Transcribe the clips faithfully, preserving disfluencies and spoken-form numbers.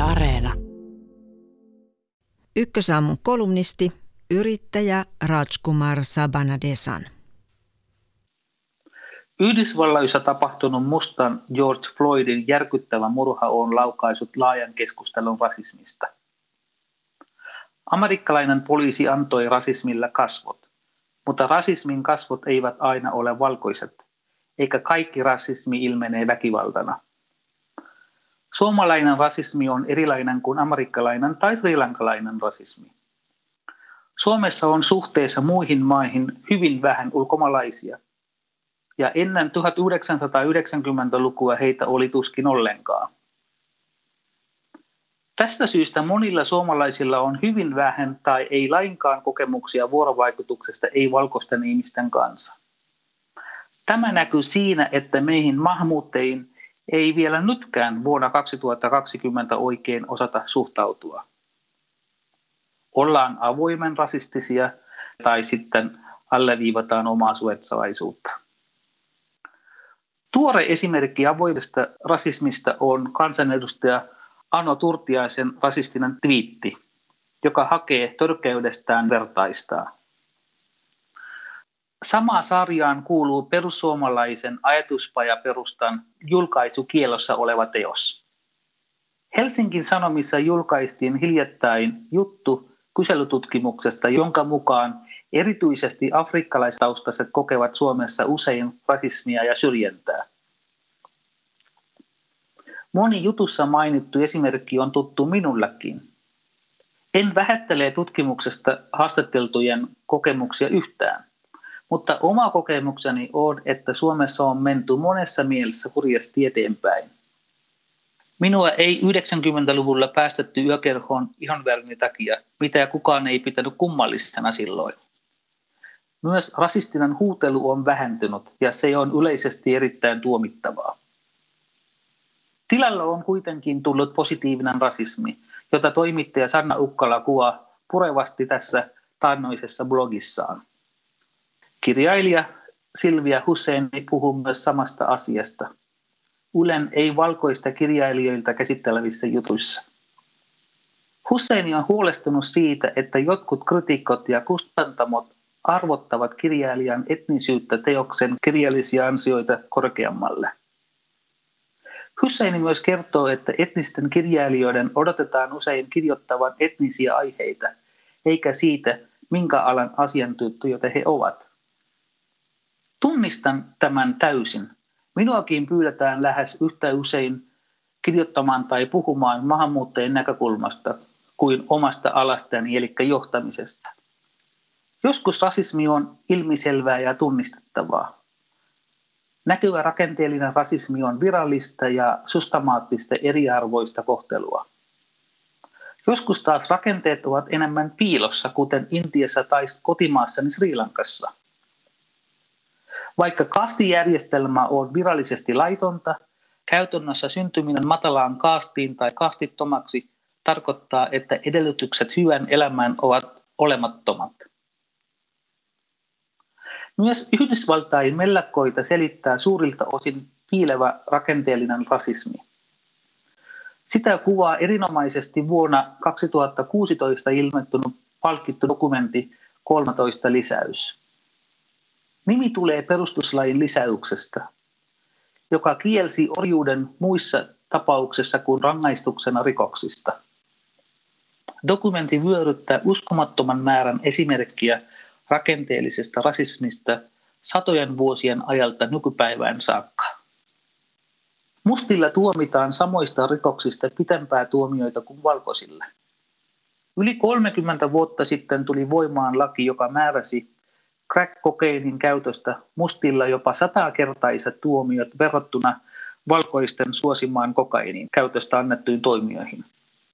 Areena. Ykkösaamun kolumnisti, yrittäjä Rajkumar Sabanadesan. Yhdysvalloissa tapahtunut mustan George Floydin järkyttävä murha on laukaissut laajan keskustelun rasismista. Amerikkalainen poliisi antoi rasismilla kasvot, mutta rasismin kasvot eivät aina ole valkoiset, eikä kaikki rasismi ilmenee väkivaltana. Suomalainen rasismi on erilainen kuin amerikkalainen tai srilankalainen rasismi. Suomessa on suhteessa muihin maihin hyvin vähän ulkomaalaisia, ja ennen tuhatyhdeksänsataayhdeksänkymmentälukua heitä oli tuskin ollenkaan. Tästä syystä monilla suomalaisilla on hyvin vähän tai ei lainkaan kokemuksia vuorovaikutuksesta ei-valkoisten ihmisten kanssa. Tämä näkyy siinä, että meihin maahanmuuttajiin ei vielä nytkään vuonna kaksituhattakaksikymmentä oikein osata suhtautua. Ollaan avoimen rasistisia tai sitten alleviivataan omaa suetsalaisuutta. Tuore esimerkki avoimesta rasismista on kansanedustaja Ano Turtiaisen rasistinen twiitti, joka hakee törkeydestään vertaistaa. Samaan sarjaan kuuluu perussuomalaisen ajatuspajaperustan julkaisukielossa oleva teos. Helsingin Sanomissa julkaistiin hiljattain juttu kyselytutkimuksesta, jonka mukaan erityisesti afrikkalaistaustaiset kokevat Suomessa usein rasismia ja syrjintää. Moni jutussa mainittu esimerkki on tuttu minullekin. En vähättele tutkimuksesta haastateltujen kokemuksia yhtään, mutta oma kokemukseni on, että Suomessa on menty monessa mielessä hurjasti eteenpäin. Minua ei yhdeksänkymmentäluvulla päästetty yökerhoon ihonvärini takia, mitä kukaan ei pitänyt kummallisena silloin. Myös rasistinen huutelu on vähentynyt ja se on yleisesti erittäin tuomittavaa. Tilalla on kuitenkin tullut positiivinen rasismi, jota toimittaja Sanna Ukkala kuvaa purevasti tässä taannoisessa blogissaan. Kirjailija Silvia Husseini puhuu myös samasta asiasta. Ylen ei-valkoista kirjailijoilta käsittelevissä jutuissa. Husseini on huolestunut siitä, että jotkut kritikot ja kustantamot arvottavat kirjailijan etnisyyttä teoksen kirjallisia ansioita korkeammalle. Husseini myös kertoo, että etnisten kirjailijoiden odotetaan usein kirjoittavan etnisiä aiheita, eikä siitä, minkä alan asiantuntijoita he ovat. Tunnistan tämän täysin. Minuakin pyydetään lähes yhtä usein kirjoittamaan tai puhumaan maahanmuuttajien näkökulmasta kuin omasta alastani, eli johtamisesta. Joskus rasismi on ilmiselvää ja tunnistettavaa. Näkyvä rakenteellinen rasismi on virallista ja systemaattista eriarvoista kohtelua. Joskus taas rakenteet ovat enemmän piilossa, kuten Intiassa tai kotimaassani Sri Lankassa. Vaikka kaastijärjestelmä on virallisesti laitonta, käytännössä syntyminen matalaan kaastiin tai kaastittomaksi tarkoittaa, että edellytykset hyvän elämään ovat olemattomat. Myös Yhdysvaltain mellakkoita selittää suurilta osin piilevä rakenteellinen rasismi. Sitä kuvaa erinomaisesti vuonna kaksituhattakuusitoista ilmestynyt palkittu dokumentti kolmetoista lisäys. Nimi tulee perustuslain lisäyksestä, joka kielsi orjuuden muissa tapauksissa kuin rangaistuksena rikoksista. Dokumentti vyöryttää uskomattoman määrän esimerkkiä rakenteellisesta rasismista satojen vuosien ajalta nykypäivään saakka. Mustilla tuomitaan samoista rikoksista pitempää tuomioita kuin valkoisille. Yli kolmekymmentä vuotta sitten tuli voimaan laki, joka määräsi crack-kokeinin käytöstä mustilla jopa satakertaiset tuomiot verrattuna valkoisten suosimaan kokainin käytöstä annettuihin toimijoihin.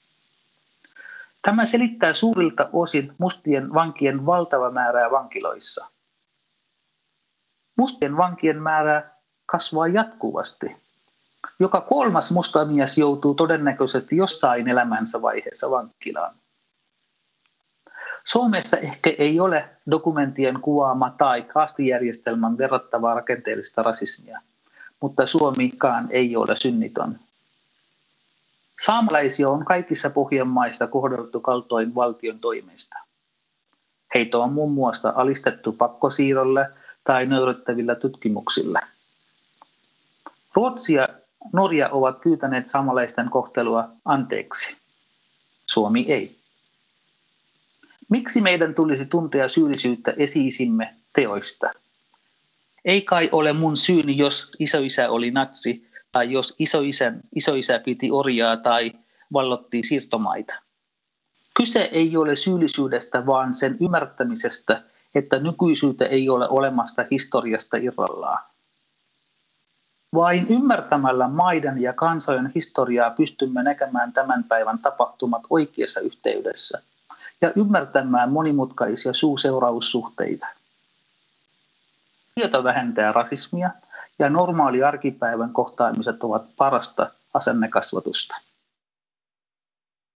Tämä selittää suurilta osin mustien vankien valtava määrää vankiloissa. Mustien vankien määrä kasvaa jatkuvasti. Joka kolmas musta mies joutuu todennäköisesti jossain elämänsä vaiheessa vankilaan. Suomessa ehkä ei ole dokumenttien kuvaama tai kaastijärjestelmän verrattavaa rakenteellista rasismia, mutta Suomikaan ei ole synnitön. Saamelaisia on kaikissa Pohjanmaissa kohdeltu kaltoin valtion toimesta. Heitä on muun muassa alistettu pakkosiirrolle tai nöyryttävillä tutkimuksilla. Ruotsi ja Norja ovat pyytäneet saamelaisten kohtelua anteeksi. Suomi ei. Miksi meidän tulisi tuntea syyllisyyttä esi-isimme teoista? Ei kai ole mun syyni, jos isoisä oli natsi, tai jos isoisä, isoisä piti orjaa tai vallotti siirtomaita. Kyse ei ole syyllisyydestä, vaan sen ymmärtämisestä, että nykyisyyttä ei ole olemasta historiasta irrallaan. Vain ymmärtämällä maiden ja kansojen historiaa pystymme näkemään tämän päivän tapahtumat oikeassa yhteydessä ja ymmärtämään monimutkaisia suu-seuraussuhteita. Tieto vähentää rasismia ja normaali arkipäivän kohtaamiset ovat parasta asennekasvatusta.